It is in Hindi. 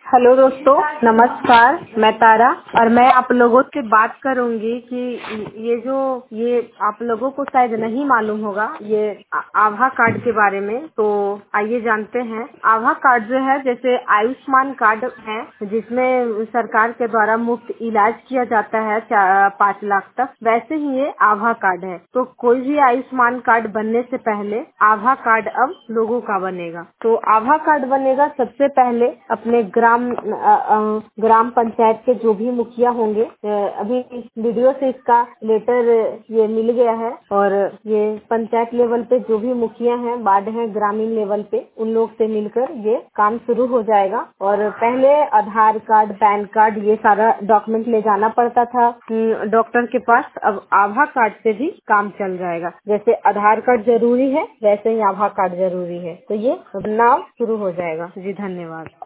हेलो दोस्तों, नमस्कार। मैं तारा और मैं आप लोगों से बात करूंगी कि ये आप लोगों को शायद नहीं मालूम होगा ये आभा कार्ड के बारे में। तो आइए जानते हैं। आभा कार्ड जो है जैसे आयुष्मान कार्ड है जिसमें सरकार के द्वारा मुफ्त इलाज किया जाता है 5 लाख तक, वैसे ही ये आभा कार्ड है। तो कोई भी आयुष्मान कार्ड बनने से पहले आभा कार्ड अब लोगों का बनेगा। तो आभा कार्ड बनेगा सबसे पहले अपने ग्राम पंचायत के जो भी मुखिया होंगे, अभी इस वीडियो से इसका लेटर ये मिल गया है और ये पंचायत लेवल पे जो भी मुखिया हैं, वार्ड हैं, ग्रामीण लेवल पे उन लोग से मिलकर ये काम शुरू हो जाएगा। और पहले आधार कार्ड, पैन कार्ड ये सारा डॉक्यूमेंट ले जाना पड़ता था डॉक्टर के पास। अब आभा कार्ड से भी काम चल जाएगा। जैसे आधार कार्ड जरूरी है वैसे ही आभा कार्ड जरूरी है। तो ये नाम शुरू हो जाएगा जी। धन्यवाद।